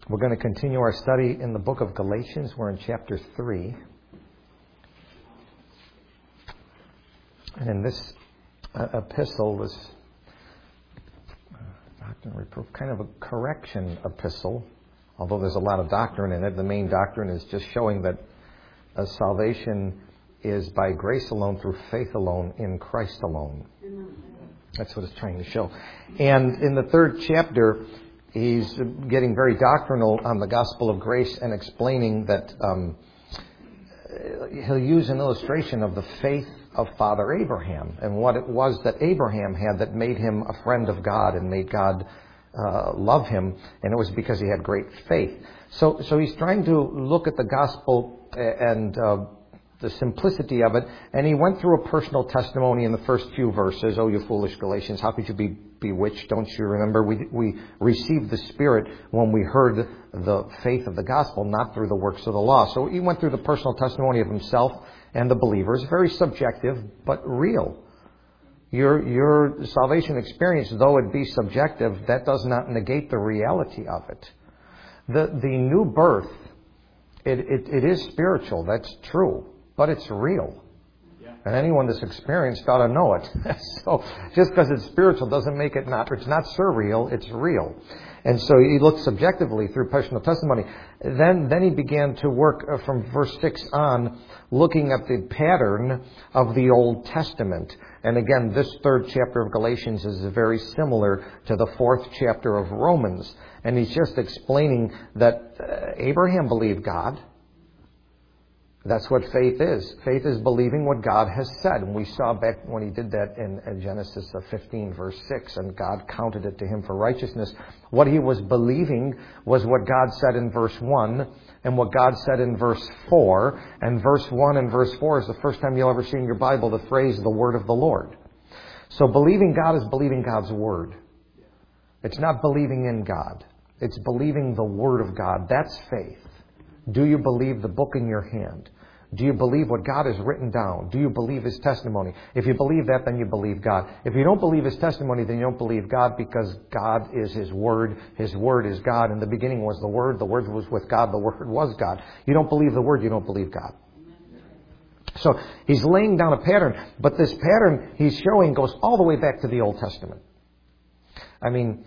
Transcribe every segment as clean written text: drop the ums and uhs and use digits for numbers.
We're going to continue our study in the book of Galatians. We're in chapter 3. And in this epistle, this doctrine reproof, kind of a correction epistle, although there's a lot of doctrine in it. The main doctrine is just showing that salvation is by grace alone, through faith alone, in Christ alone. That's what it's trying to show. And in the third chapter, he's getting very doctrinal on the gospel of grace and explaining that he'll use an illustration of the faith of Father Abraham and what it was that Abraham had that made him a friend of God and made God love him. And it was because he had great faith. So he's trying to look at the gospel and the simplicity of it. And he went through a personal testimony in the first few verses. Oh, you foolish Galatians, how could you be bewitched? Don't you remember? We received the Spirit when we heard the faith of the gospel, not through the works of the law. So he went through the personal testimony of himself and the believers. Very subjective, but real. Your salvation experience, though it be subjective, that does not negate the reality of it. The new birth, it is spiritual, that's true, but it's real. And anyone that's experienced ought to know it. So just because it's spiritual doesn't make it not. It's not surreal, it's real. And so he looked subjectively through personal testimony. Then he began to work from verse 6 on, looking at the pattern of the Old Testament. And again, this third chapter of Galatians is very similar to the fourth chapter of Romans. And he's just explaining that Abraham believed God. That's what faith is. Faith is believing what God has said. And we saw back when he did that in Genesis 15, verse 6, and God counted it to him for righteousness. What he was believing was what God said in verse 1 and what God said in verse 4. And verse 1 and verse 4 is the first time you'll ever see in your Bible the phrase, the word of the Lord. So believing God is believing God's word. It's not believing in God. It's believing the word of God. That's faith. Do you believe the book in your hand? Do you believe what God has written down? Do you believe His testimony? If you believe that, then you believe God. If you don't believe His testimony, then you don't believe God, because God is His Word. His Word is God. In the beginning was the Word was with God. The Word was God. You don't believe the Word, you don't believe God. So he's laying down a pattern, but this pattern he's showing goes all the way back to the Old Testament. I mean,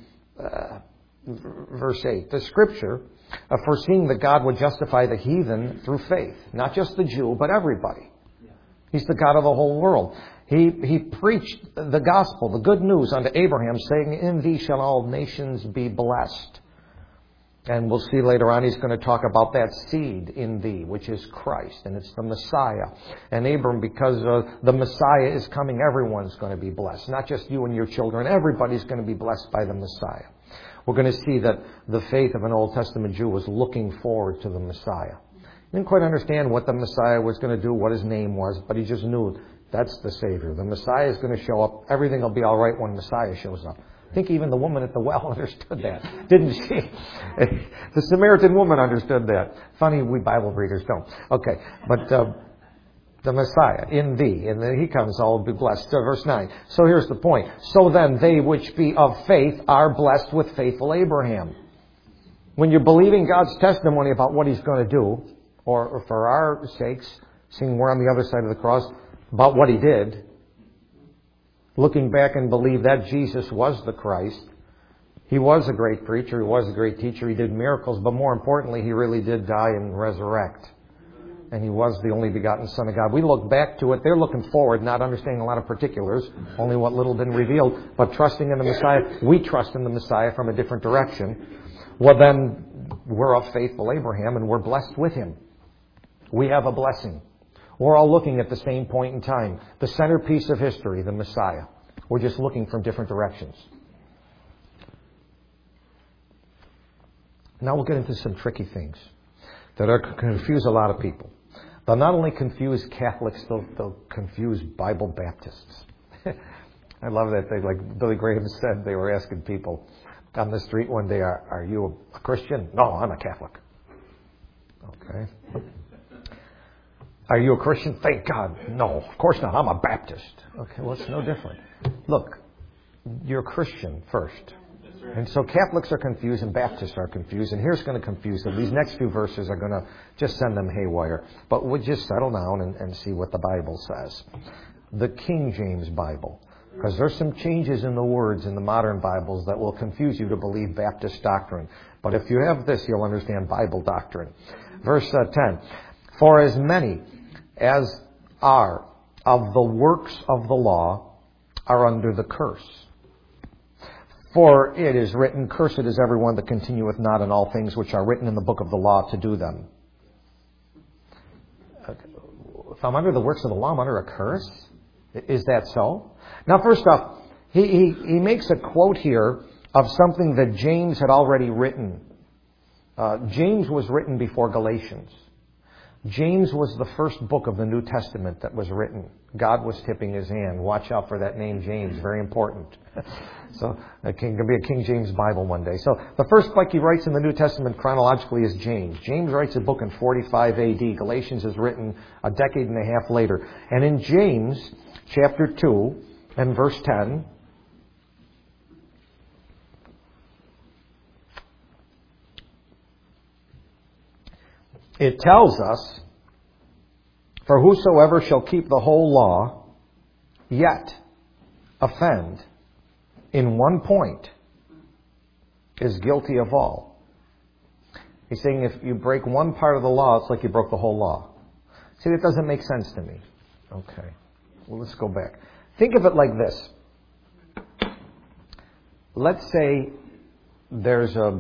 verse 8, the Scripture, foreseeing that God would justify the heathen through faith. Not just the Jew, but everybody. He's the God of the whole world. He preached the gospel, the good news unto Abraham, saying, in thee shall all nations be blessed. And we'll see later on he's going to talk about that seed in thee, which is Christ. And it's the Messiah. And Abram, because the Messiah is coming, everyone's going to be blessed. Not just you and your children. Everybody's going to be blessed by the Messiah. We're going to see that the faith of an Old Testament Jew was looking forward to the Messiah. He didn't quite understand what the Messiah was going to do, what His name was, but he just knew that's the Savior. The Messiah is going to show up. Everything will be all right when Messiah shows up. I think even the woman at the well understood that, didn't she? The Samaritan woman understood that. Funny, we Bible readers don't. Okay, but the Messiah, in thee, and then He comes, all will be blessed. Verse 9. So here's the point. So then they which be of faith are blessed with faithful Abraham. When you're believing God's testimony about what He's going to do, or for our sakes, seeing we're on the other side of the cross, about what He did, looking back and believe that Jesus was the Christ. He was a great preacher. He was a great teacher. He did miracles. But more importantly, He really did die and resurrect. And He was the only begotten Son of God. We look back to it. They're looking forward, not understanding a lot of particulars, only what little been revealed, but trusting in the Messiah. We trust in the Messiah from a different direction. Well, then, we're of faithful Abraham, and we're blessed with him. We have a blessing. We're all looking at the same point in time. The centerpiece of history, the Messiah. We're just looking from different directions. Now we'll get into some tricky things that are confuse a lot of people. They'll not only confuse Catholics, they'll confuse Bible Baptists. I love that. Like Billy Graham said, they were asking people on the street one day, are you a Christian? No, I'm a Catholic. Okay. Are you a Christian? Thank God. No, of course not. I'm a Baptist. Okay, well, it's no different. Look, you're a Christian first. And so Catholics are confused and Baptists are confused, and here's going to confuse them. These next few verses are going to just send them haywire. But we'll just settle down and see what the Bible says. The King James Bible. Because there's some changes in the words in the modern Bibles that will confuse you to believe Baptist doctrine. But if you have this, you'll understand Bible doctrine. Verse 10. For as many as are of the works of the law are under the curse. For it is written, cursed is everyone that continueth not in all things which are written in the book of the law to do them. If I'm under the works of the law, I'm under a curse? Is that so? Now, first off, he makes a quote here of something that James had already written. James was written before Galatians. James was the first book of the New Testament that was written. God was tipping his hand. Watch out for that name, James. Very important. So it can be a King James Bible one day. So the first book he writes in the New Testament chronologically is James. James writes a book in 45 A.D. Galatians is written a decade and a half later. And in James chapter 2 and verse 10, it tells us, for whosoever shall keep the whole law, yet offend in one point, is guilty of all. He's saying if you break one part of the law, it's like you broke the whole law. See, that doesn't make sense to me. Okay. Well, let's go back. Think of it like this. Let's say there's a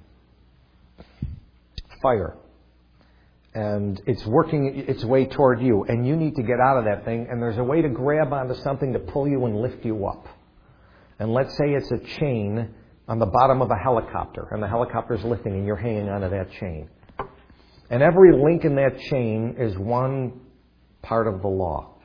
fire. And it's working its way toward you, and you need to get out of that thing, and there's a way to grab onto something to pull you and lift you up. And let's say it's a chain on the bottom of a helicopter, and the helicopter's lifting, and you're hanging onto that chain. And every link in that chain is one part of the law.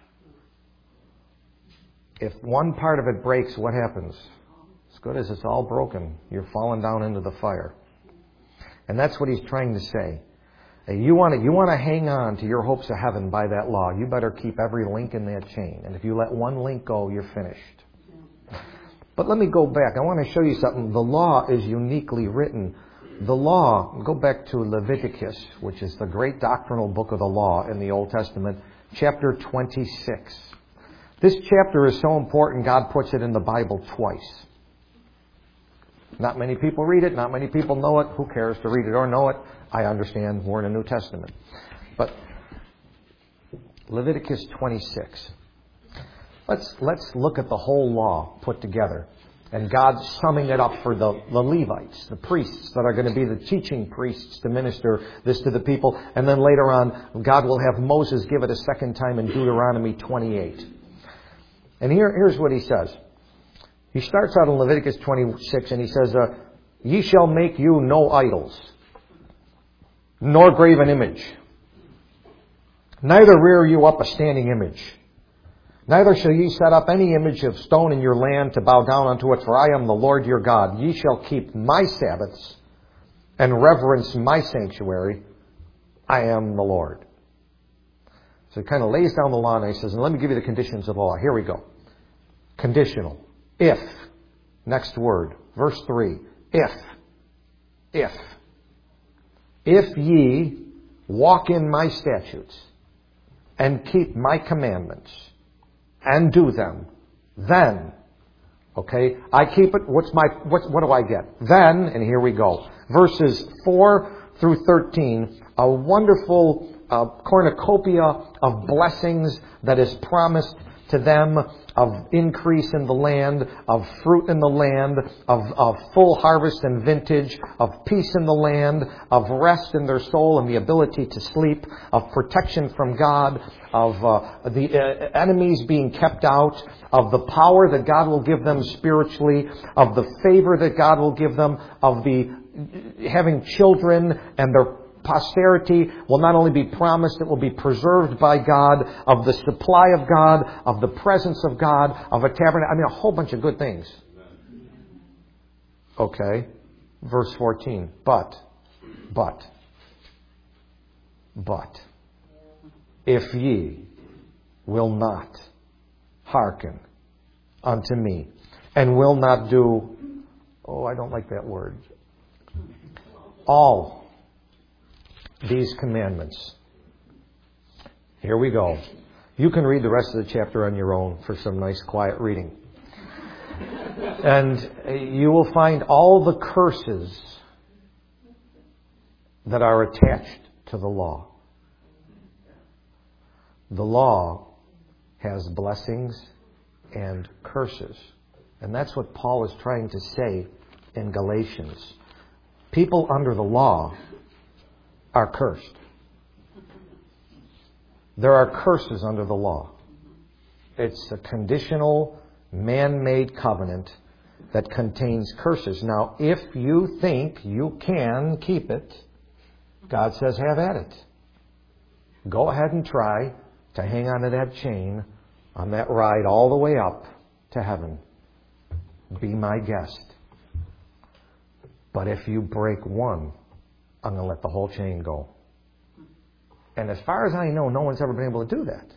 If one part of it breaks, what happens? As good as it's all broken, you're falling down into the fire. And that's what he's trying to say. You want to hang on to your hopes of heaven by that law. You better keep every link in that chain. And if you let one link go, you're finished. But let me go back. I want to show you something. The law is uniquely written. The law, go back to Leviticus, which is the great doctrinal book of the law in the Old Testament, chapter 26. This chapter is so important, God puts it in the Bible twice. Not many people read it. Not many people know it. Who cares to read it or know it? I understand we're in a New Testament. But Leviticus 26. Let's look at the whole law put together. And God summing it up for the Levites, the priests that are going to be the teaching priests to minister this to the people. And then later on, God will have Moses give it a second time in Deuteronomy 28. And here's what he says. He starts out in Leviticus 26 and he says, Ye shall make you no idols, nor grave an image, neither rear you up a standing image. Neither shall ye set up any image of stone in your land to bow down unto it, for I am the Lord your God. Ye shall keep my Sabbaths and reverence my sanctuary. I am the Lord. So he kind of lays down the law and he says, and let me give you the conditions of the law. Here we go. Conditional. If. Next word. Verse 3. If ye walk in my statutes and keep my commandments and do them, then, okay, I keep it, what do I get? Then, and here we go, verses 4 through 13, a wonderful cornucopia of blessings that is promised to them, of increase in the land, of fruit in the land, of full harvest and vintage, of peace in the land, of rest in their soul and the ability to sleep, of protection from God, of the enemies being kept out, of the power that God will give them spiritually, of the favor that God will give them, of the having children and their posterity will not only be promised, it will be preserved by God, of the supply of God, of the presence of God, of a tabernacle. I mean, a whole bunch of good things. Okay. Verse 14. But, if ye will not hearken unto me, and will not do I don't like that word. All these commandments. Here we go. You can read the rest of the chapter on your own for some nice quiet reading. And you will find all the curses that are attached to the law. The law has blessings and curses. And that's what Paul is trying to say in Galatians. People under the law are cursed. There are curses under the law. It's a conditional, man-made covenant that contains curses. Now, if you think you can keep it, God says, have at it. Go ahead and try to hang on to that chain on that ride all the way up to heaven. Be my guest. But if you break one, I'm going to let the whole chain go. And as far as I know, no one's ever been able to do that.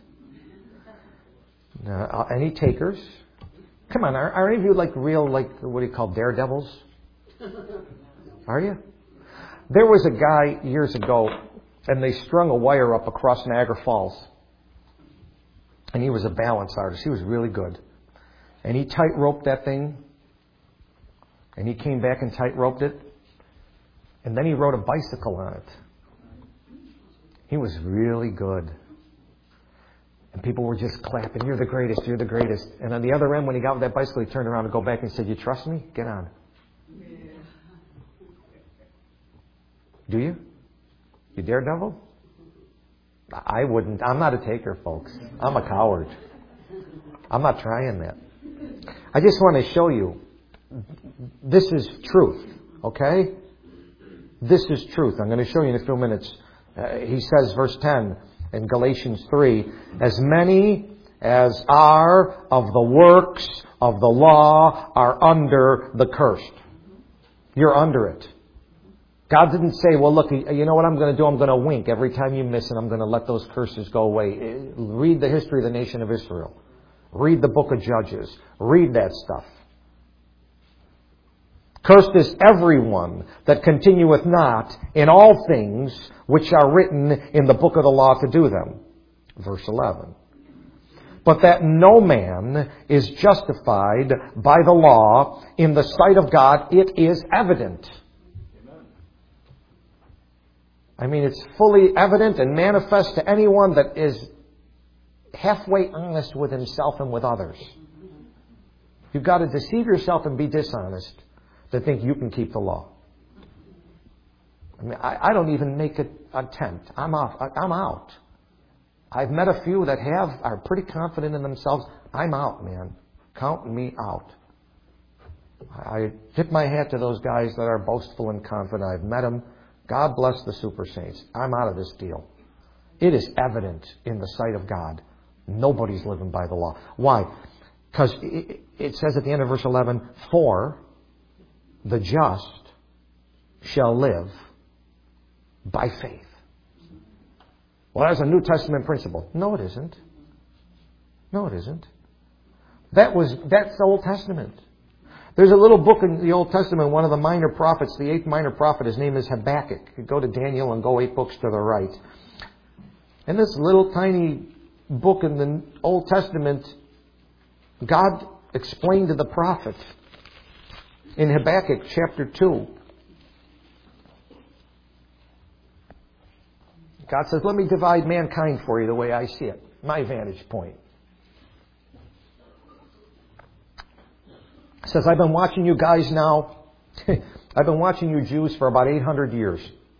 Any takers? Come on, are any of you like real, what do you call, daredevils? Are you? There was a guy years ago, and they strung a wire up across Niagara Falls. And he was a balance artist. He was really good. And he tight-roped that thing. And he came back and tight-roped it. And then he rode a bicycle on it. He was really good. And people were just clapping, you're the greatest, you're the greatest. And on the other end, when he got with that bicycle, he turned around and go back and said, you trust me? Get on. Yeah. Do you? You daredevil? I wouldn't. I'm not a taker, folks. I'm a coward. I'm not trying that. I just want to show you, this is truth, okay? This is truth. I'm going to show you in a few minutes. He says, verse 10 in Galatians 3, as many as are of the works of the law are under the cursed. You're under it. God didn't say, well, look, you know what I'm going to do? I'm going to wink every time you miss and I'm going to let those curses go away. Read the history of the nation of Israel. Read the book of Judges. Read that stuff. Cursed is everyone that continueth not in all things which are written in the book of the law to do them. Verse 11. But that no man is justified by the law in the sight of God, it is evident. I mean, it's fully evident and manifest to anyone that is halfway honest with himself and with others. You've got to deceive yourself and be dishonest to think you can keep the law. I mean, I don't even make an attempt. I'm out. I've met a few that are pretty confident in themselves. I'm out, man. Count me out. I tip my hat to those guys that are boastful and confident. I've met them. God bless the super saints. I'm out of this deal. It is evident in the sight of God. Nobody's living by the law. Why? Because it says at the end of verse 11, for the just shall live by faith. Well, that's a New Testament principle. No, it isn't. No, it isn't. That's the Old Testament. There's a little book in the Old Testament, one of the minor prophets, the 8th minor prophet, his name is Habakkuk. You go to Daniel and go 8 books to the right. In this little tiny book in the Old Testament, God explained to the prophet in Habakkuk chapter 2. God says, let me divide mankind for you the way I see it. My vantage point. He says, I've been watching you guys now. I've been watching you Jews for about 800 years.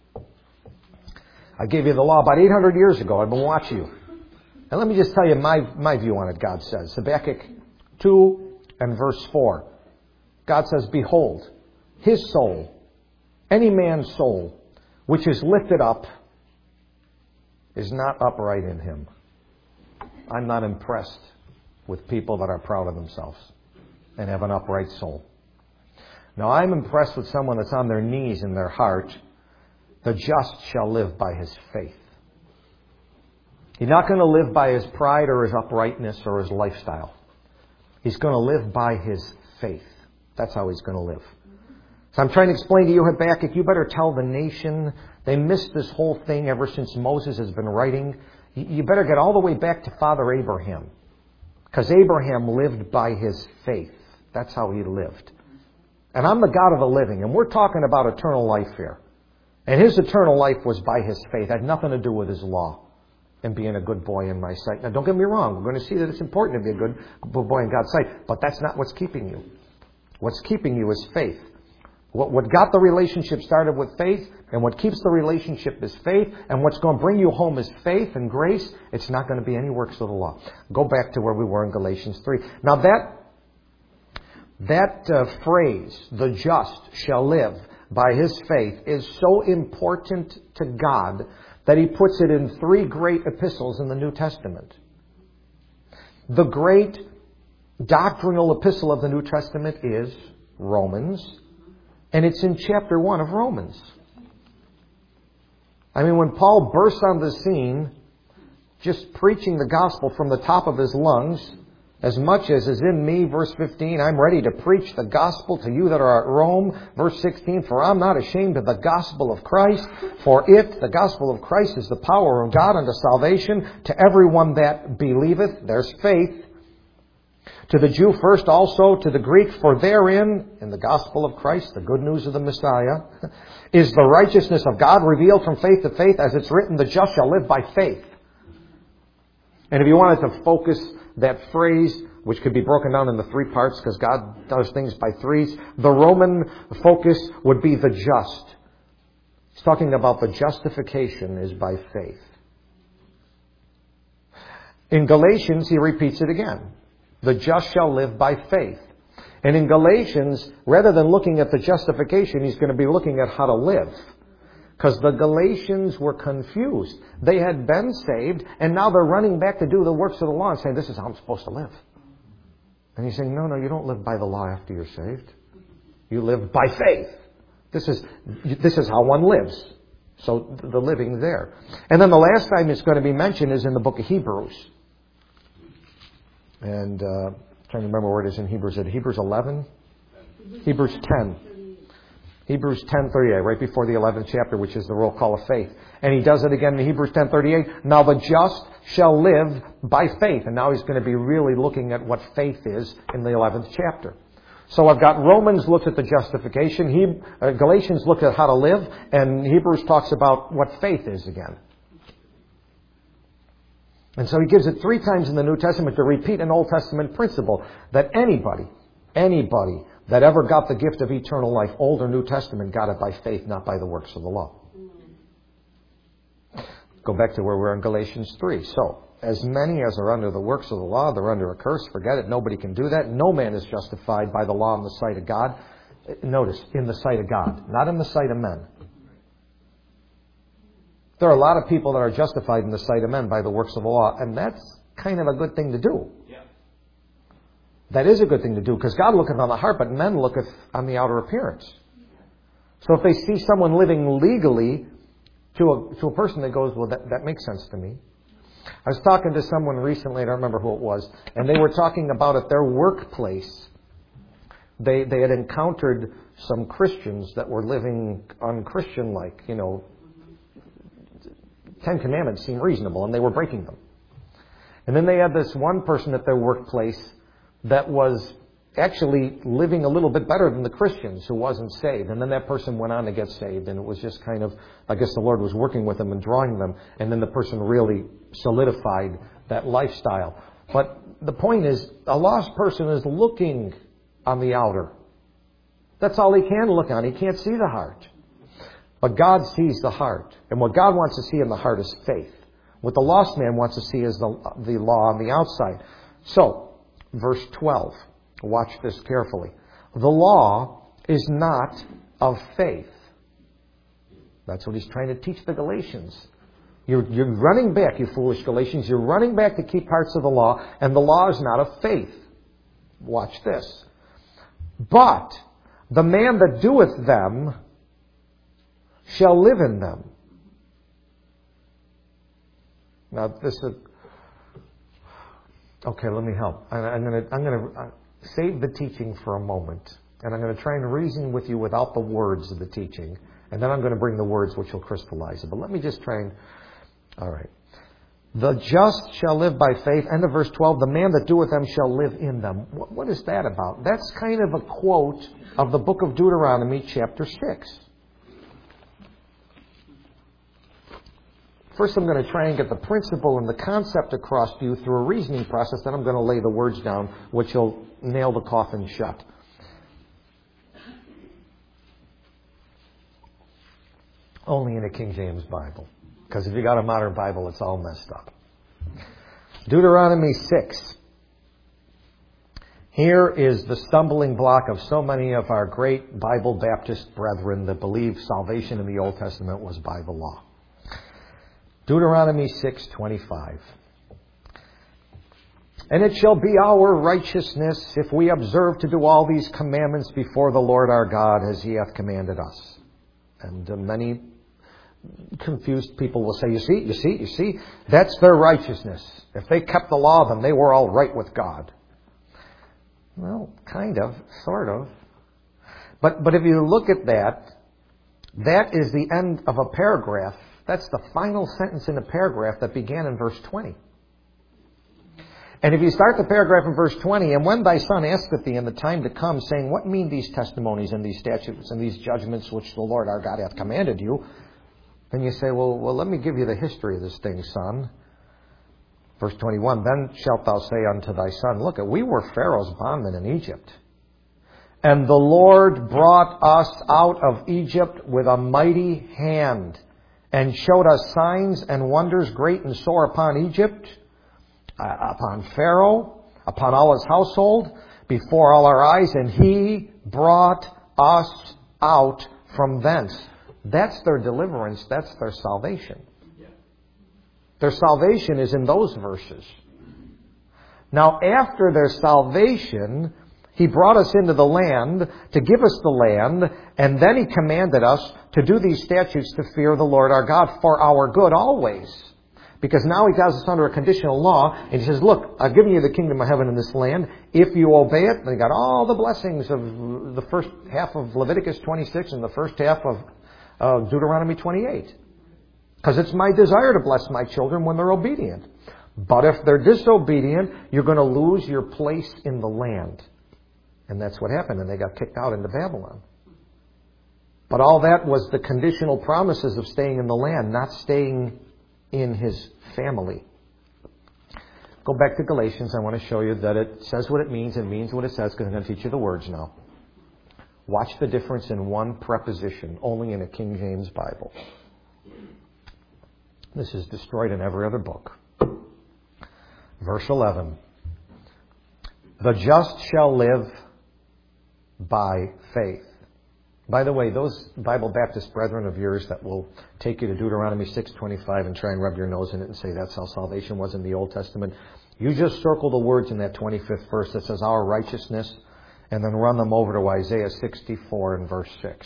I gave you the law about 800 years ago. I've been watching you. And let me just tell you my view on it, God says. Habakkuk 2 and verse 4. God says, behold, his soul, any man's soul, which is lifted up, is not upright in him. I'm not impressed with people that are proud of themselves and have an upright soul. Now, I'm impressed with someone that's on their knees in their heart. The just shall live by his faith. He's not going to live by his pride or his uprightness or his lifestyle. He's going to live by his faith. That's how he's going to live. So I'm trying to explain to you, Habakkuk, you better tell the nation. They missed this whole thing ever since Moses has been writing. You better get all the way back to Father Abraham. Because Abraham lived by his faith. That's how he lived. And I'm the God of the living. And we're talking about eternal life here. And his eternal life was by his faith. It had nothing to do with his law and being a good boy in my sight. Now, don't get me wrong. We're going to see that it's important to be a good boy in God's sight. But that's not what's keeping you. What's keeping you is faith. What got the relationship started with faith, and what keeps the relationship is faith, and what's going to bring you home is faith and grace. It's not going to be any works of the law. Go back to where we were in Galatians 3. Now that phrase, the just shall live by his faith, is so important to God that he puts it in 3 great epistles in the New Testament. The great doctrinal epistle of the New Testament is Romans. And it's in chapter 1 of Romans. I mean, when Paul bursts on the scene, just preaching the gospel from the top of his lungs, as much as is in me, verse 15, I'm ready to preach the gospel to you that are at Rome. Verse 16, for I'm not ashamed of the gospel of Christ, for it, the gospel of Christ, is the power of God unto salvation to everyone that believeth. There's faith. To the Jew first, also to the Greek, for therein, in the gospel of Christ, the good news of the Messiah, is the righteousness of God revealed from faith to faith, as it's written, the just shall live by faith. And if you wanted to focus that phrase, which could be broken down into 3 parts, because God does things by threes, the Roman focus would be the just. He's talking about the justification is by faith. In Galatians, he repeats it again. The just shall live by faith. And in Galatians, rather than looking at the justification, he's going to be looking at how to live. Because the Galatians were confused. They had been saved, and now they're running back to do the works of the law and saying, this is how I'm supposed to live. And he's saying, no, you don't live by the law after you're saved. You live by faith. This is how one lives. So the living there. And then the last time it's going to be mentioned is in the book of Hebrews. And trying to remember where it is in Hebrews. Is it Hebrews 11? Hebrews 10. Hebrews 10:38, right before the 11th chapter, which is the roll call of faith. And he does it again in Hebrews 10:38. Now the just shall live by faith. And now he's going to be really looking at what faith is in the 11th chapter. So I've got Romans looks at the justification. Galatians looked at how to live. And Hebrews talks about what faith is again. And so he gives it 3 times in the New Testament to repeat an Old Testament principle that anybody that ever got the gift of eternal life, Old or New Testament, got it by faith, not by the works of the law. Go back to where we're in Galatians 3. So, as many as are under the works of the law, they're under a curse. Forget it. Nobody can do that. No man is justified by the law in the sight of God. Notice, in the sight of God, not in the sight of men. There are a lot of people that are justified in the sight of men by the works of the law, and that's kind of a good thing to do. Yeah. That is a good thing to do, because God looketh on the heart, but men looketh on the outer appearance. So if they see someone living legally to a person that goes, well, that makes sense to me. I was talking to someone recently, I don't remember who it was, and they were talking about at their workplace, they had encountered some Christians that were living unchristian-like, 10 Commandments seemed reasonable, and they were breaking them. And then they had this one person at their workplace that was actually living a little bit better than the Christians who wasn't saved. And then that person went on to get saved, and it was just kind of, I guess the Lord was working with them and drawing them, and then the person really solidified that lifestyle. But the point is, a lost person is looking on the outer. That's all he can look on. He can't see the heart. But God sees the heart. And what God wants to see in the heart is faith. What the lost man wants to see is the law on the outside. So, verse 12. Watch this carefully. The law is not of faith. That's what he's trying to teach the Galatians. You're running back, you foolish Galatians. You're running back to keep parts of the law, and the law is not of faith. Watch this. But the man that doeth them shall live in them. Now this is okay. Let me help. I'm going to save the teaching for a moment. And I'm going to try and reason with you without the words of the teaching. And then I'm going to bring the words which will crystallize it. But let me just try and... All right. The just shall live by faith. End of verse 12. The man that doeth them shall live in them. What is that about? That's kind of a quote of the book of Deuteronomy chapter 6. First, I'm going to try and get the principle and the concept across to you through a reasoning process. Then I'm going to lay the words down, which will nail the coffin shut. Only in a King James Bible. Because if you got a modern Bible, it's all messed up. Deuteronomy 6. Here is the stumbling block of so many of our great Bible Baptist brethren that believe salvation in the Old Testament was by the law. Deuteronomy 6:25. And it shall be our righteousness if we observe to do all these commandments before the Lord our God as he hath commanded us. And many confused people will say, you see, that's their righteousness. If they kept the law, then they were all right with God. Well, kind of, sort of. But if you look at that, that is the end of a paragraph. That's the final sentence in a paragraph that began in verse 20. And if you start the paragraph in verse 20, and when thy son asketh thee in the time to come, saying, what mean these testimonies and these statutes and these judgments which the Lord our God hath commanded you? Then you say, well, let me give you the history of this thing, son. Verse 21, then shalt thou say unto thy son, look, we were Pharaoh's bondmen in Egypt. And the Lord brought us out of Egypt with a mighty hand, and showed us signs and wonders great and sore upon Egypt, upon Pharaoh, upon all his household, before all our eyes, and he brought us out from thence. That's their deliverance. That's their salvation. Their salvation is in those verses. Now, after their salvation, he brought us into the land to give us the land, and then he commanded us to do these statutes to fear the Lord our God for our good always. Because now he has us under a conditional law, and he says, look, I've given you the kingdom of heaven in this land. If you obey it, then you got all the blessings of the first half of Leviticus 26 and the first half of Deuteronomy 28. Because it's my desire to bless my children when they're obedient. But if they're disobedient, you're going to lose your place in the land. And that's what happened, and they got kicked out into Babylon. But all that was the conditional promises of staying in the land, not staying in his family. Go back to Galatians. I want to show you that it says what it means and means what it says, because I'm going to teach you the words now. Watch the difference in one preposition, only in a King James Bible. This is destroyed in every other book. Verse 11. The just shall live by faith. By the way, those Bible Baptist brethren of yours that will take you to Deuteronomy 6:25 and try and rub your nose in it and say that's how salvation was in the Old Testament, you just circle the words in that 25th verse that says our righteousness, and then run them over to Isaiah 64 and verse 6,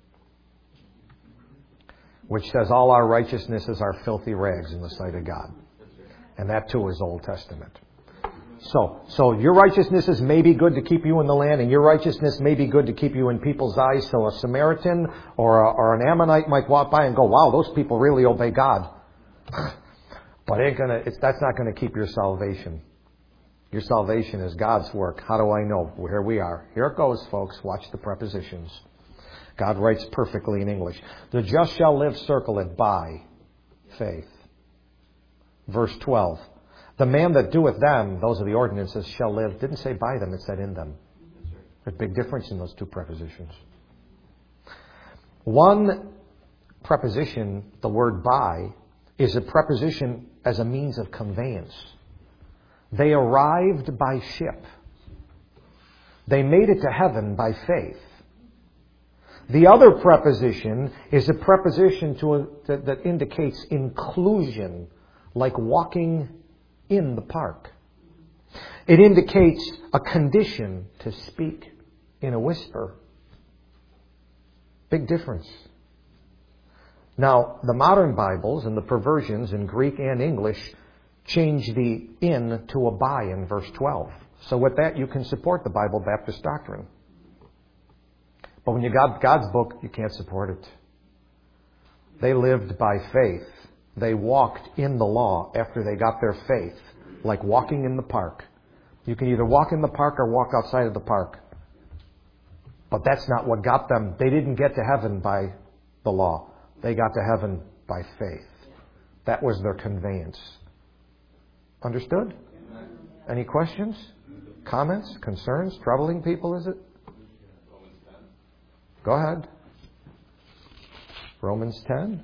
which says all our righteousness is our filthy rags in the sight of God. And that too is Old Testament. So your righteousness may be good to keep you in the land, and your righteousness may be good to keep you in people's eyes. So a Samaritan or an Ammonite might walk by and go, wow, those people really obey God. But that's not going to keep your salvation. Your salvation is God's work. How do I know? Well, here we are. Here it goes, folks. Watch the prepositions. God writes perfectly in English. The just shall live, circle it, by faith. Verse 12. The man that doeth them, those are the ordinances, shall live. Didn't say by them, it said in them. There's a big difference in those two prepositions. One preposition, the word by, is a preposition as a means of conveyance. They arrived by ship. They made it to heaven by faith. The other preposition is a preposition that indicates inclusion, like walking in the park. It indicates a condition to speak in a whisper. Big difference. Now, the modern Bibles and the perversions in Greek and English change the in to a by in verse 12. So with that, you can support the Bible Baptist doctrine. But when you got God's book, you can't support it. They lived by faith. They walked in the law after they got their faith, like walking in the park. You can either walk in the park or walk outside of the park. But that's not what got them. They didn't get to heaven by the law. They got to heaven by faith. That was their conveyance. Understood? Any questions? Comments? Concerns? Troubling people, is it? Go ahead. Romans 10.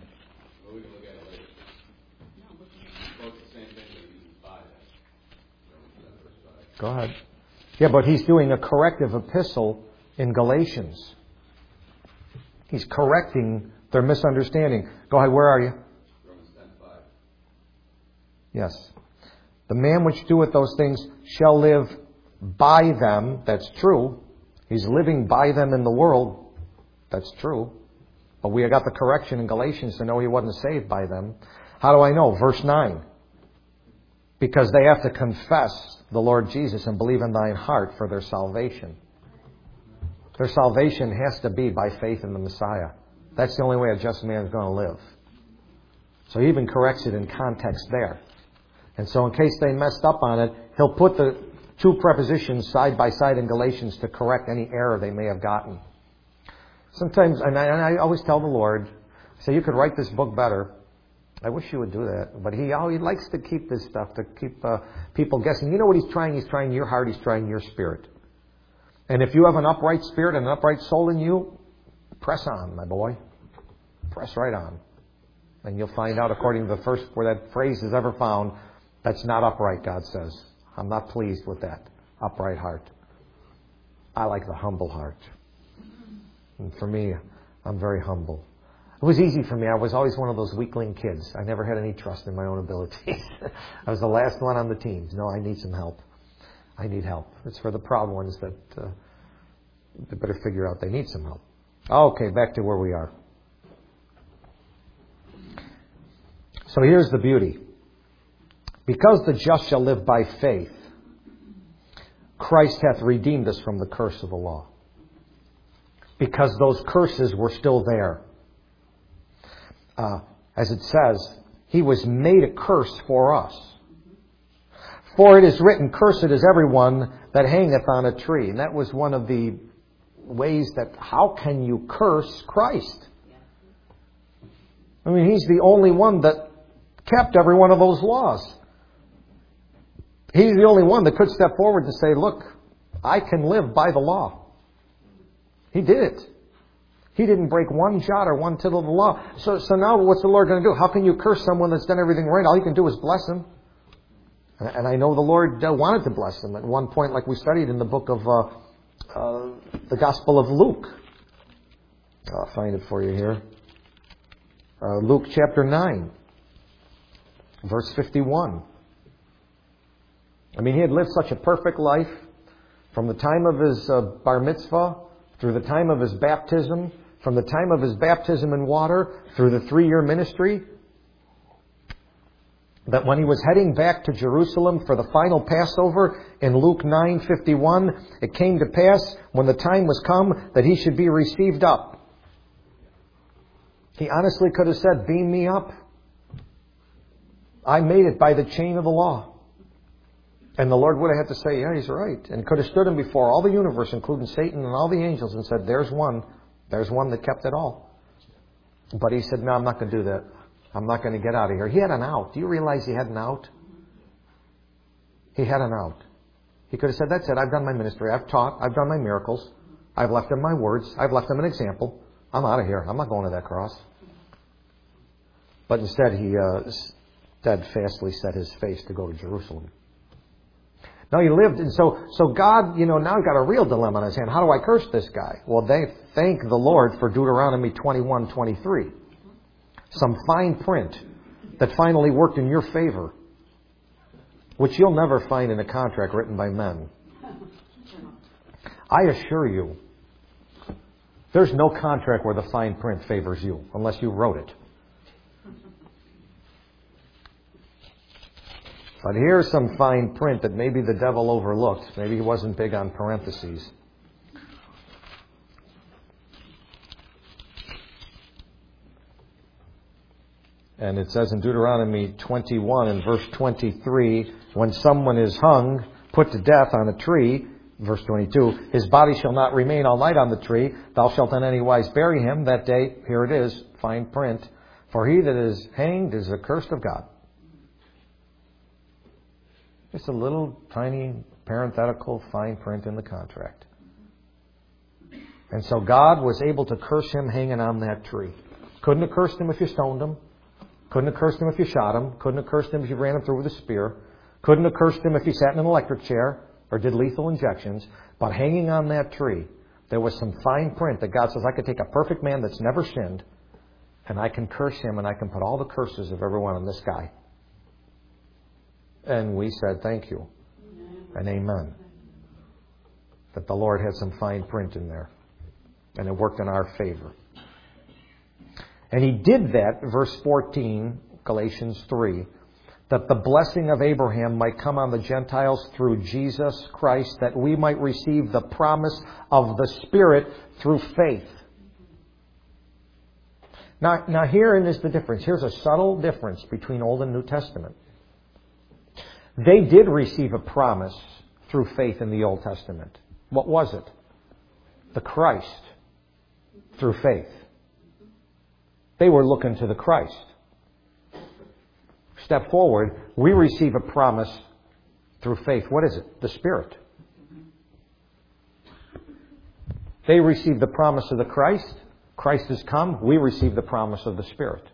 Go ahead. Yeah, but he's doing a corrective epistle in Galatians. He's correcting their misunderstanding. Go ahead, where are you? Romans 10:5. Yes. The man which doeth those things shall live by them. That's true. He's living by them in the world. That's true. But we got the correction in Galatians to know he wasn't saved by them. How do I know? Verse 9. Because they have to confess the Lord Jesus and believe in thine heart for their salvation. Their salvation has to be by faith in the Messiah. That's the only way a just man is going to live. So he even corrects it in context there. And so in case they messed up on it, he'll put the two prepositions side by side in Galatians to correct any error they may have gotten. Sometimes, and I always tell the Lord, I say, you could write this book better. I wish you would do that. But he likes to keep this stuff, to keep people guessing. You know what he's trying? He's trying your heart. He's trying your spirit. And if you have an upright spirit and an upright soul in you, press on, my boy. Press right on. And you'll find out, according to the first where that phrase is ever found, that's not upright, God says. I'm not pleased with that upright heart. I like the humble heart. And for me, I'm very humble. It was easy for me. I was always one of those weakling kids. I never had any trust in my own abilities. I was the last one on the teams. No, I need some help. I need help. It's for the proud ones that they better figure out they need some help. Okay, back to where we are. So here's the beauty. Because the just shall live by faith, Christ hath redeemed us from the curse of the law. Because those curses were still there. As it says, he was made a curse for us. For it is written, cursed is everyone that hangeth on a tree. And that was one of the ways that, how can you curse Christ? I mean, he's the only one that kept every one of those laws. He's the only one that could step forward to say, look, I can live by the law. He did it. He didn't break one jot or one tittle of the law. So now what's the Lord going to do? How can you curse someone that's done everything right? All you can do is bless him. And I know the Lord wanted to bless him at one point, like we studied in the book of the Gospel of Luke. I'll find it for you here. Luke chapter 9, verse 51. I mean, he had lived such a perfect life from the time of his bar mitzvah through the time of his baptism, from the time of his baptism in water through the 3-year ministry, that when he was heading back to Jerusalem for the final Passover in Luke 9:51, it came to pass when the time was come that he should be received up. He honestly could have said, beam me up. I made it by the chain of the law. And the Lord would have had to say, yeah, he's right. And could have stood him before all the universe, including Satan and all the angels, and said, there's one that kept it all. But he said, no, I'm not going to do that. I'm not going to get out of here. He had an out. Do you realize he had an out? He had an out. He could have said, that's it. I've done my ministry. I've taught. I've done my miracles. I've left them my words. I've left them an example. I'm out of here. I'm not going to that cross. But instead, he steadfastly set his face to go to Jerusalem. Now he lived, and so God, now he's got a real dilemma on his hand. How do I curse this guy? Well, they thank the Lord for Deuteronomy 21:23. Some fine print that finally worked in your favor, which you'll never find in a contract written by men. I assure you, there's no contract where the fine print favors you, unless you wrote it. But here's some fine print that maybe the devil overlooked. Maybe he wasn't big on parentheses. And it says in Deuteronomy 21 and verse 23, when someone is hung, put to death on a tree, verse 22, his body shall not remain all night on the tree. Thou shalt in any wise bury him that day. Here it is, fine print. For he that is hanged is accursed of God. Just a little tiny parenthetical fine print in the contract. And so God was able to curse him hanging on that tree. Couldn't have cursed him if you stoned him. Couldn't have cursed him if you shot him. Couldn't have cursed him if you ran him through with a spear. Couldn't have cursed him if he sat in an electric chair or did lethal injections. But hanging on that tree, there was some fine print that God says, I could take a perfect man that's never sinned, and I can curse him, and I can put all the curses of everyone on this guy. And we said, thank you. And amen. That the Lord had some fine print in there. And it worked in our favor. And He did that, verse 14, Galatians 3, that the blessing of Abraham might come on the Gentiles through Jesus Christ, that we might receive the promise of the Spirit through faith. Now herein is the difference. Here's a subtle difference between Old and New Testament. They did receive a promise through faith in the Old Testament. What was it? The Christ through faith. They were looking to the Christ. Step forward, we receive a promise through faith. What is it? The Spirit. They received the promise of the Christ. Christ has come. We receive the promise of the Spirit.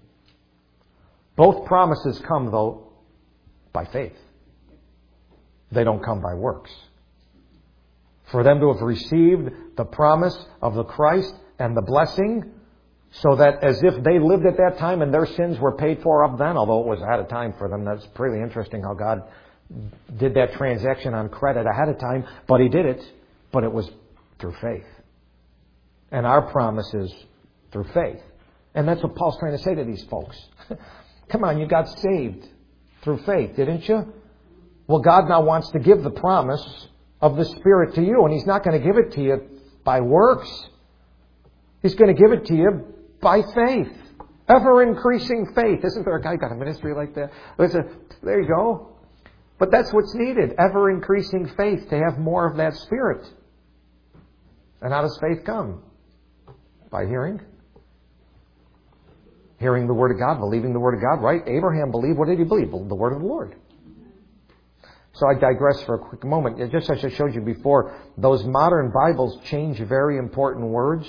Both promises come, though, by faith. They don't come by works. For them to have received the promise of the Christ and the blessing, so that as if they lived at that time and their sins were paid for up then, although it was ahead of time for them. That's pretty interesting how God did that transaction on credit ahead of time, but He did it, but it was through faith. And our promise is through faith. And that's what Paul's trying to say to these folks. Come on, you got saved through faith, didn't you? Well, God now wants to give the promise of the Spirit to you, and He's not going to give it to you by works. He's going to give it to you by faith. Ever-increasing faith. Isn't there a guy got a ministry like that? There you go. But that's what's needed. Ever-increasing faith to have more of that Spirit. And how does faith come? By hearing. Hearing the Word of God, believing the Word of God, right? Abraham believed. What did he believe? The Word of the Lord. So I digress for a quick moment. Just as I showed you before, those modern Bibles change very important words.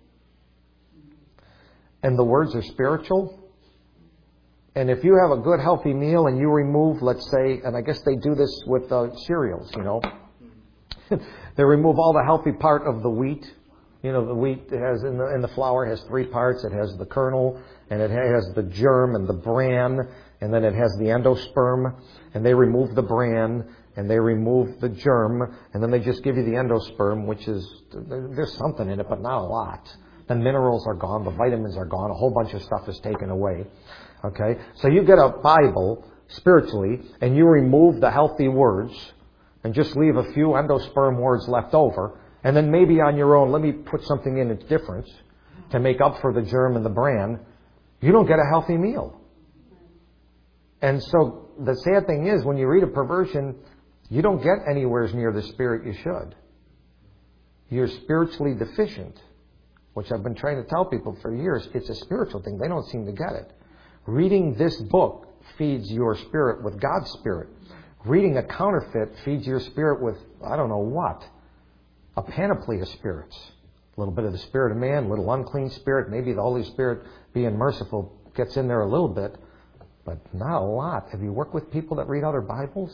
And the words are spiritual. And if you have a good, healthy meal and you remove, let's say, and I guess they do this with cereals, you know. They remove all the healthy part of the wheat. You know, the wheat has in the flour has three parts. It has the kernel, and it has the germ and the bran, and then it has the endosperm. And they remove the bran, and they remove the germ, and then they just give you the endosperm, which is, there's something in it, but not a lot. The minerals are gone, the vitamins are gone, a whole bunch of stuff is taken away. Okay? So you get a Bible, spiritually, and you remove the healthy words, and just leave a few endosperm words left over, and then maybe on your own, let me put something in its difference to make up for the germ and the bran, you don't get a healthy meal. And so the sad thing is, when you read a perversion, you don't get anywhere near the Spirit you should. You're spiritually deficient, which I've been trying to tell people for years. It's a spiritual thing. They don't seem to get it. Reading this book feeds your spirit with God's Spirit. Reading a counterfeit feeds your spirit with, I don't know what, a panoply of spirits. A little bit of the spirit of man, a little unclean spirit. Maybe the Holy Spirit, being merciful, gets in there a little bit, but not a lot. Have you worked with people that read other Bibles?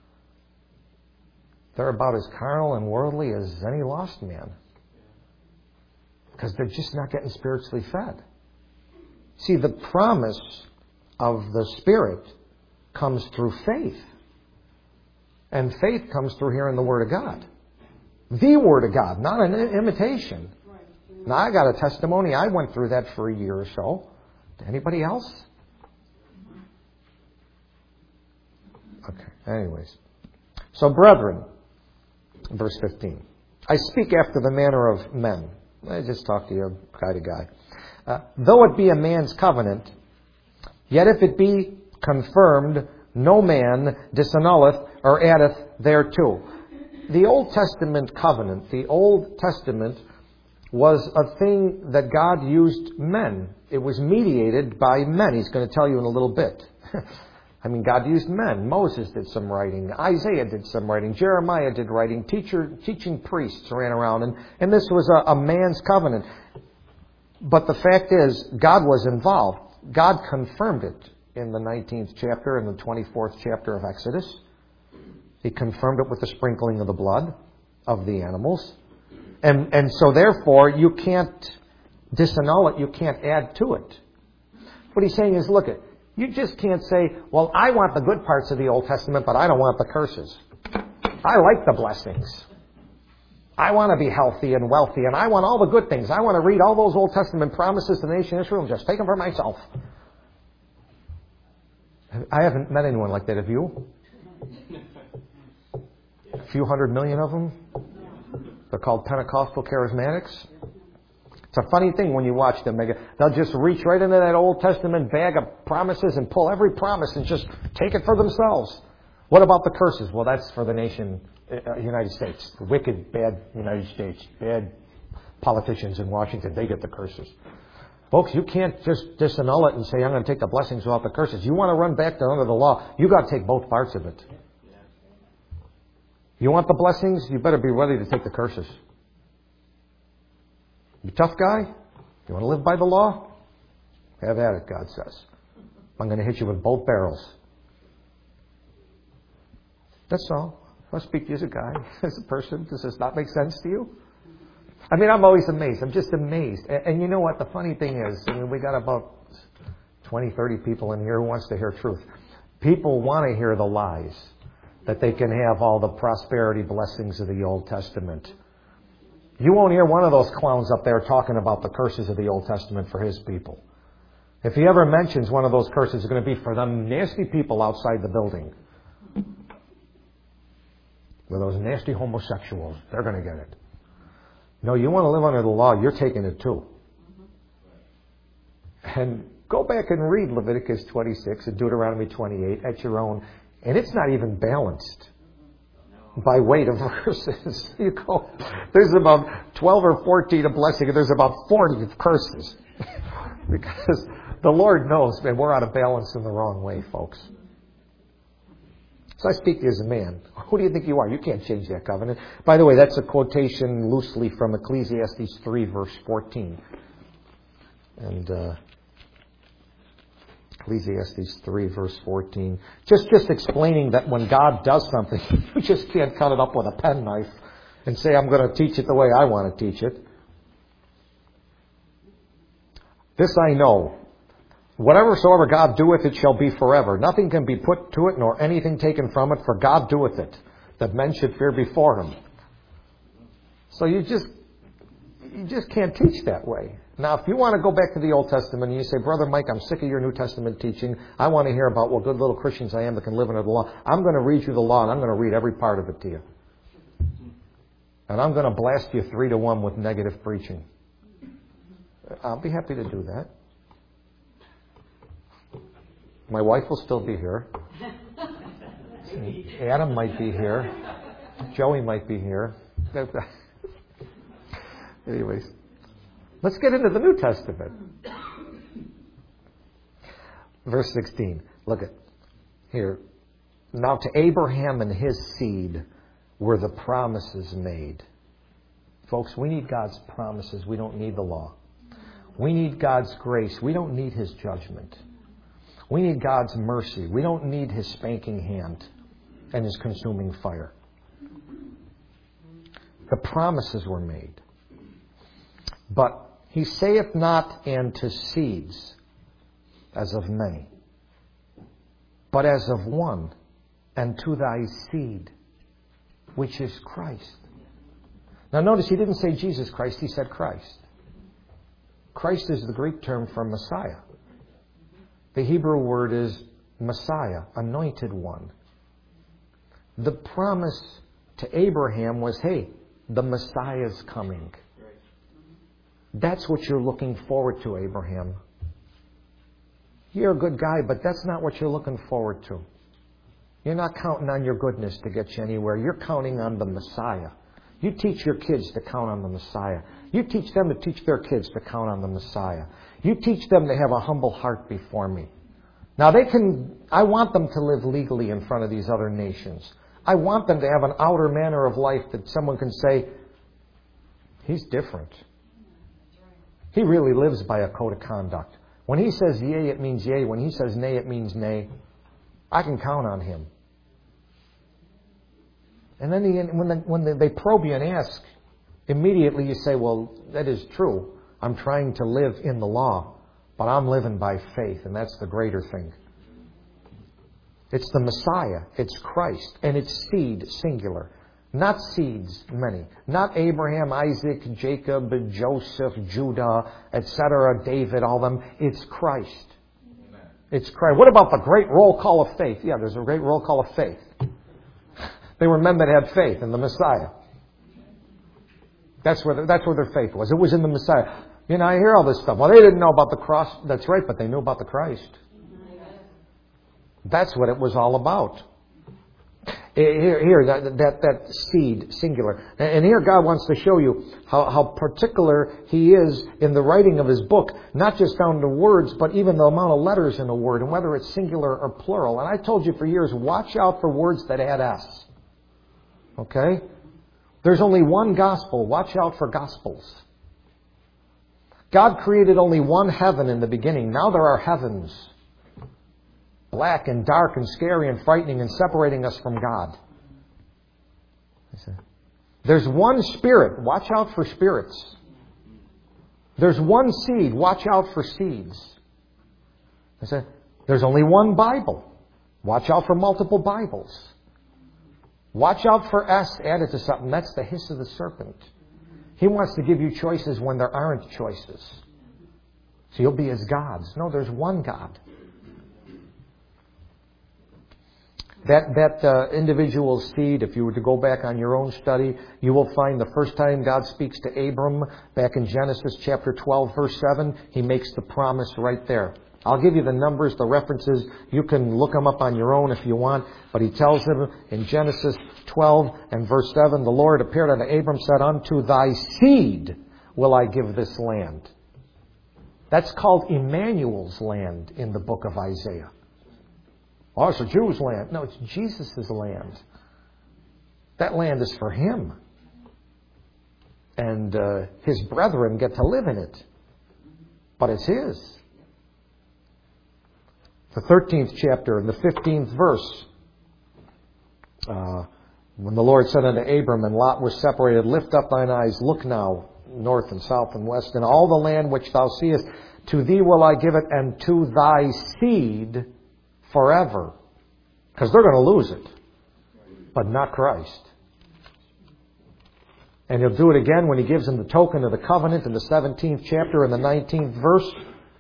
They're about as carnal and worldly as any lost man. Because they're just not getting spiritually fed. See, the promise of the Spirit comes through faith. And faith comes through hearing the Word of God. The Word of God, not an imitation. Now, I got a testimony. I went through that for a year or so. Anybody else? Okay, anyways. So, brethren, verse 15. I speak after the manner of men. I just talk to you guy to guy. Though it be a man's covenant, Yet if it be confirmed, no man disannulleth or addeth thereto. The Old Testament covenant, the Old Testament was a thing that God used men. It was mediated by men. He's going to tell you in a little bit. I mean, God used men. Moses did some writing. Isaiah did some writing. Jeremiah did writing. Teaching priests ran around. And this was a man's covenant. But the fact is, God was involved. God confirmed it in the 19th chapter and the 24th chapter of Exodus. He confirmed it with the sprinkling of the blood of the animals. And so therefore, you can't disannul it. You can't add to it. What he's saying is, look, you just can't say, well, I want the good parts of the Old Testament, but I don't want the curses. I like the blessings. I want to be healthy and wealthy, and I want all the good things. I want to read all those Old Testament promises to the nation of Israel and just take them for myself. I haven't met anyone like that. Have you? A few 100 million of them. They're called Pentecostal charismatics. It's a funny thing when you watch them. They'll just reach right into that Old Testament bag of promises and pull every promise and just take it for themselves. What about the curses? Well, that's for the nation, United States. The wicked, bad United States. Bad politicians in Washington. They get the curses. Folks, you can't just disannul it and say, I'm going to take the blessings without the curses. You want to run back to under the law, you got to take both parts of it. You want the blessings? You better be ready to take the curses. You tough guy? You want to live by the law? Have at it, God says. I'm going to hit you with both barrels. That's all. I speak to you as a guy, as a person. Does this not make sense to you? I mean, I'm always amazed. I'm just amazed. And you know what? The funny thing is, I mean, we got about 20, 30 people in here who wants to hear truth. People want to hear the lies, that they can have all the prosperity blessings of the Old Testament. You won't hear one of those clowns up there talking about the curses of the Old Testament for his people. If he ever mentions one of those curses, it's going to be for them nasty people outside the building. With those nasty homosexuals, they're going to get it. No, you want to live under the law, you're taking it too. And go back and read Leviticus 26 and Deuteronomy 28 at your own. And it's not even balanced by weight of verses. You go, there's about 12 or 14 of blessing, and there's about 40 of curses. Because the Lord knows, man, we're out of balance in the wrong way, folks. So I speak to you as a man. Who do you think you are? You can't change that covenant. By the way, that's a quotation loosely from Ecclesiastes 3, verse 14. And Ecclesiastes 3, verse 14. Just explaining that when God does something, you just can't cut it up with a penknife and say, I'm going to teach it the way I want to teach it. This I know. Whatever soever God doeth, it shall be forever. Nothing can be put to it, nor anything taken from it, for God doeth it, that men should fear before him. So you just can't teach that way. Now, if you want to go back to the Old Testament and you say, Brother Mike, I'm sick of your New Testament teaching. I want to hear about what good little Christians I am that can live under the law. I'm going to read you the law, and I'm going to read every part of it to you. And I'm going to blast you 3-1 with negative preaching. I'll be happy to do that. My wife will still be here. Adam might be here. Joey might be here. Anyways, let's get into the New Testament. Verse 16. Look at here. Now to Abraham and his seed were the promises made. Folks, we need God's promises. We don't need the law. We need God's grace. We don't need his judgment. We need God's mercy. We don't need his spanking hand and his consuming fire. The promises were made. But he saith not unto seeds, as of many, but as of one, and to thy seed, which is Christ. Now notice he didn't say Jesus Christ, he said Christ. Christ is the Greek term for Messiah. The Hebrew word is Messiah, anointed one. The promise to Abraham was, hey, the Messiah's coming. That's what you're looking forward to, Abraham. You're a good guy, but that's not what you're looking forward to. You're not counting on your goodness to get you anywhere. You're counting on the Messiah. You teach your kids to count on the Messiah. You teach them to teach their kids to count on the Messiah. You teach them to have a humble heart before me. Now I want them to live legally in front of these other nations. I want them to have an outer manner of life that someone can say, he's different. He really lives by a code of conduct. When he says yea, it means yea. When he says nay, it means nay. I can count on him. And then when they probe you and ask, immediately you say, well, that is true. I'm trying to live in the law, but I'm living by faith, and that's the greater thing. It's the Messiah. It's Christ. And it's seed, singular. Not seeds, many. Not Abraham, Isaac, Jacob, Joseph, Judah, etc., David, all them. It's Christ. Amen. It's Christ. What about the great roll call of faith? Yeah, there's a great roll call of faith. They were men that had faith in the Messiah. That's where their faith was. It was in the Messiah. You know, I hear all this stuff. Well, they didn't know about the cross. That's right, but they knew about the Christ. That's what it was all about. Here, that seed, singular. And here God wants to show you how particular He is in the writing of His book, not just down to words, but even the amount of letters in a word, and whether it's singular or plural. And I told you for years, watch out for words that add S. Okay? There's only one gospel. Watch out for gospels. God created only one heaven in the beginning. Now there are heavens. Black and dark and scary and frightening and separating us from God. There's one Spirit. Watch out for spirits. There's one seed. Watch out for seeds. There's only one Bible. Watch out for multiple Bibles. Watch out for S added to something. That's the hiss of the serpent. He wants to give you choices when there aren't choices. So you'll be as gods. No, there's one God. That individual seed, if you were to go back on your own study, you will find the first time God speaks to Abram, back in Genesis chapter 12, verse 7, He makes the promise right there. I'll give you the numbers, the references. You can look them up on your own if you want. But He tells him in Genesis 12 and verse 7, the Lord appeared unto Abram, said, unto thy seed will I give this land. That's called Emmanuel's land in the book of Isaiah. Oh, it's a Jew's land. No, it's Jesus' land. That land is for Him. And His brethren get to live in it. But it's His. The 13th chapter and the 15th verse. When the Lord said unto Abram, and Lot was separated, lift up thine eyes, look now, north and south and west, and all the land which thou seest, to thee will I give it, and to thy seed forever. Because they're going to lose it. But not Christ. And He'll do it again when He gives them the token of the covenant in the 17th chapter and the 19th verse.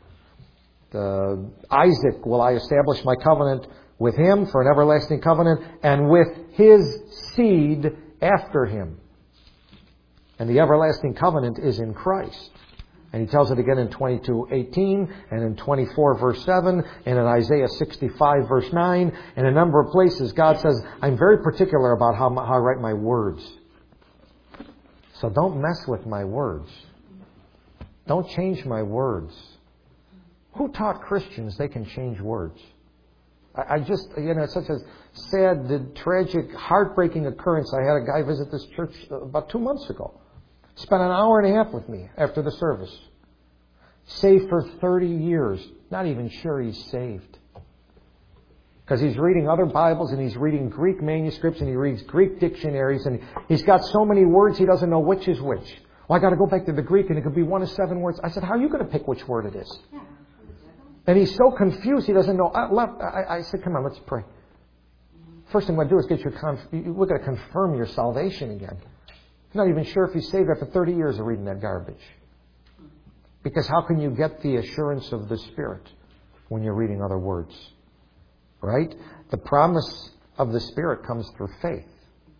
Isaac will I establish my covenant with him for an everlasting covenant, and with his seed after him. And the everlasting covenant is in Christ. And He tells it again in 22:18 and in 24 verse 7 and in Isaiah 65 verse 9. In a number of places God says, I'm very particular about how I write my words. So don't mess with my words. Don't change my words. Who taught Christians they can change words? I just, it's such a sad, tragic, heartbreaking occurrence. I had a guy visit this church about 2 months ago. Spent an hour and a half with me after the service. Saved for 30 years. Not even sure he's saved. Because he's reading other Bibles and he's reading Greek manuscripts and he reads Greek dictionaries and he's got so many words he doesn't know which is which. Well, I got to go back to the Greek and it could be one of 7 words. I said, how are you going to pick which word it is? And he's so confused he doesn't know. I said, come on, let's pray. First thing we're going to do is we're going to confirm your salvation again. He's not even sure if he's saved after 30 years of reading that garbage. Because how can you get the assurance of the Spirit when you're reading other words? Right? The promise of the Spirit comes through faith.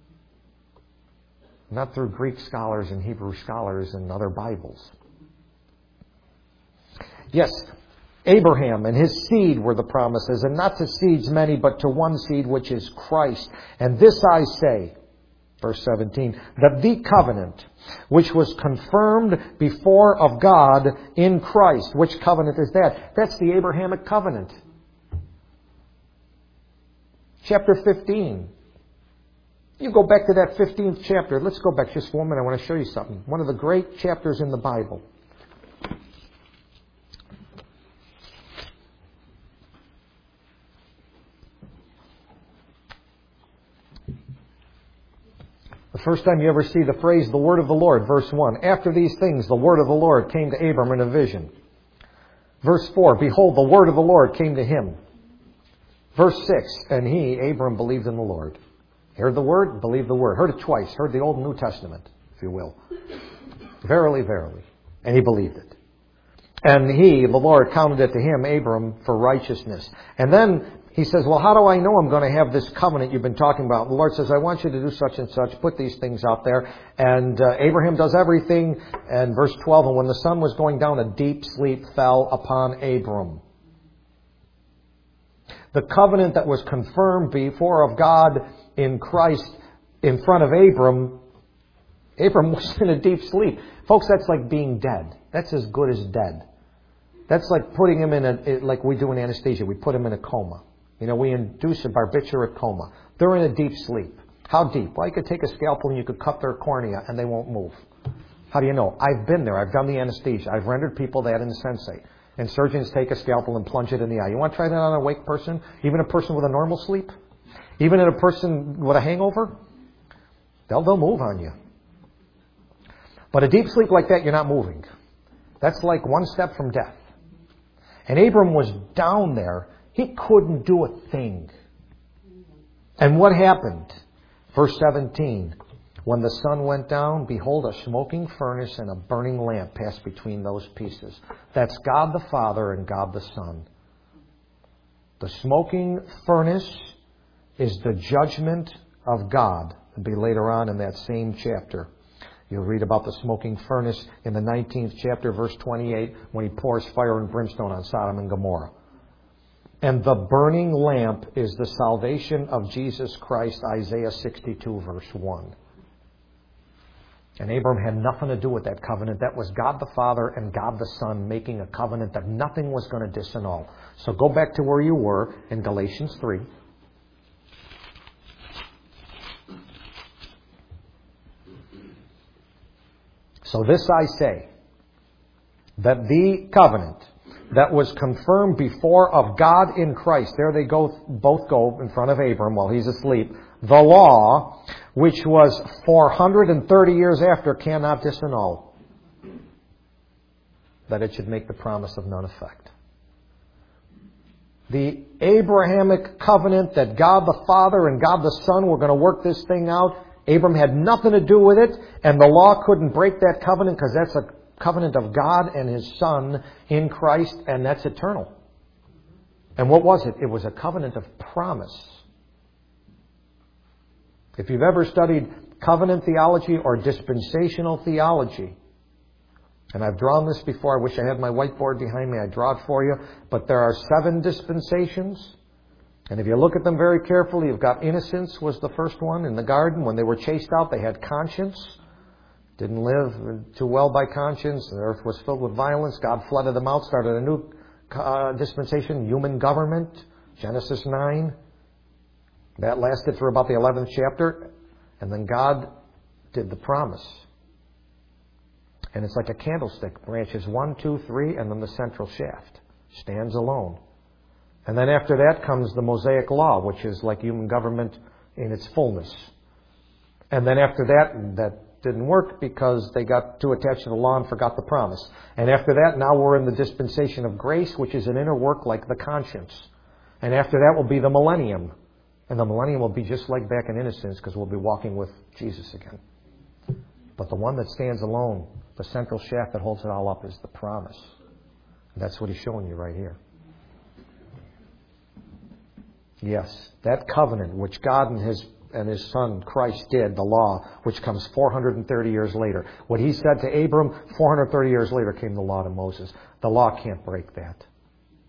Not through Greek scholars and Hebrew scholars and other Bibles. Yes, Abraham and his seed were the promises, and not to seeds many, but to one seed, which is Christ. And this I say, verse 17, that the covenant which was confirmed before of God in Christ. Which covenant is that? That's the Abrahamic covenant. Chapter 15. You go back to that 15th chapter. Let's go back just for a minute. I want to show you something. One of the great chapters in the Bible. The first time you ever see the phrase, the word of the Lord, verse 1. After these things, the word of the Lord came to Abram in a vision. Verse 4, behold, the word of the Lord came to him. Verse 6, and he, Abram, believed in the Lord. Heard the word, believed the word. Heard it twice. Heard the Old and New Testament, if you will. Verily, verily. And he believed it. And he, the Lord, counted it to him, Abram, for righteousness. And then he says, well, how do I know I'm going to have this covenant you've been talking about? The Lord says, I want you to do such and such. Put these things out there. And Abraham does everything. And verse 12, and when the sun was going down, a deep sleep fell upon Abram. The covenant that was confirmed before of God in Christ in front of Abram was in a deep sleep. Folks, that's like being dead. That's as good as dead. That's like putting him like we do in anesthesia. We put him in a coma. We induce a barbiturate coma. They're in a deep sleep. How deep? Well, you could take a scalpel and you could cut their cornea and they won't move. How do you know? I've been there. I've done the anesthesia. I've rendered people that insensate. And surgeons take a scalpel and plunge it in the eye. You want to try that on an awake person? Even a person with a normal sleep? Even in a person with a hangover? They'll move on you. But a deep sleep like that, you're not moving. That's like one step from death. And Abram was down there. He couldn't do a thing. And what happened? Verse 17. When the sun went down, behold, a smoking furnace and a burning lamp passed between those pieces. That's God the Father and God the Son. The smoking furnace is the judgment of God. It'll be later on in that same chapter. You'll read about the smoking furnace in the 19th chapter, verse 28, when he pours fire and brimstone on Sodom and Gomorrah. And the burning lamp is the salvation of Jesus Christ, Isaiah 62, verse 1. And Abram had nothing to do with that covenant. That was God the Father and God the Son making a covenant that nothing was going to disannul. So go back to where you were in Galatians 3. So this I say, that the covenant that was confirmed before of God in Christ, there they both go in front of Abram while he's asleep. The law, which was 430 years after, cannot disannul, that it should make the promise of none effect. The Abrahamic covenant that God the Father and God the Son were going to work this thing out, Abram had nothing to do with it, and the law couldn't break that covenant because that's a covenant of God and His Son in Christ, and that's eternal. And what was it? It was a covenant of promise. If you've ever studied covenant theology or dispensational theology, and I've drawn this before, I wish I had my whiteboard behind me, I'd draw it for you, but there are 7 dispensations. And if you look at them very carefully, you've got innocence was the first one in the garden. When they were chased out, they had conscience. Didn't live too well by conscience. The earth was filled with violence. God flooded them out, started a new dispensation, human government, Genesis 9. That lasted for about the 11th chapter. And then God did the promise. And it's like a candlestick. Branches 1, 2, 3, and then the central shaft. Stands alone. And then after that comes the Mosaic Law, which is like human government in its fullness. And then after that didn't work because they got too attached to the law and forgot the promise. And after that, now we're in the dispensation of grace, which is an inner work like the conscience. And after that will be the millennium. And the millennium will be just like back in innocence because we'll be walking with Jesus again. But the one that stands alone, the central shaft that holds it all up, is the promise. And that's what He's showing you right here. Yes, that covenant which God and His Son Christ did, the law, which comes 430 years later. What He said to Abram, 430 years later came the law to Moses. The law can't break that.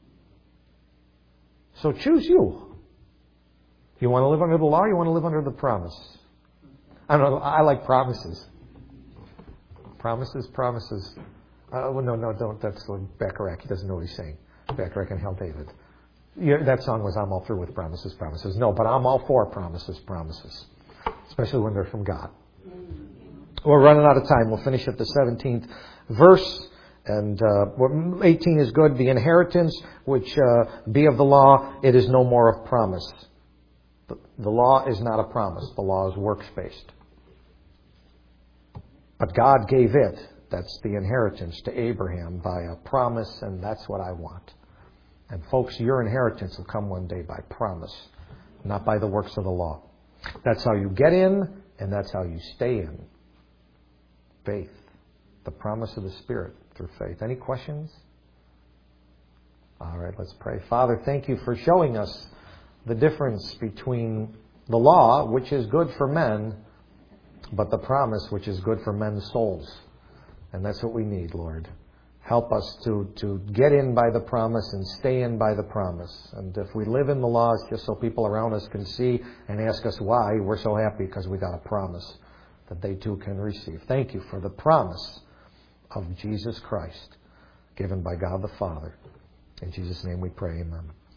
So choose you. You want to live under the law or you want to live under the promise? I don't know. I like promises. Promises. No, don't. That's Bacharach. He doesn't know what he's saying. Bacharach and Hell David. Yeah, that song was I'm all through with promises. No, but I'm all for promises. Especially when they're from God. We're running out of time. We'll finish at the 17th verse. And 18 is good. The inheritance which be of the law, it is no more of promise. The law is not a promise. The law is works-based. But God gave it, that's the inheritance, to Abraham by a promise, and that's what I want. And folks, your inheritance will come one day by promise, not by the works of the law. That's how you get in, and that's how you stay in. Faith. The promise of the Spirit through faith. Any questions? All right, let's pray. Father, thank you for showing us the difference between the law, which is good for men, but the promise, which is good for men's souls. And that's what we need, Lord. Help us to get in by the promise and stay in by the promise. And if we live in the laws just so people around us can see and ask us why, we're so happy because we got a promise that they too can receive. Thank you for the promise of Jesus Christ given by God the Father. In Jesus' name we pray, amen.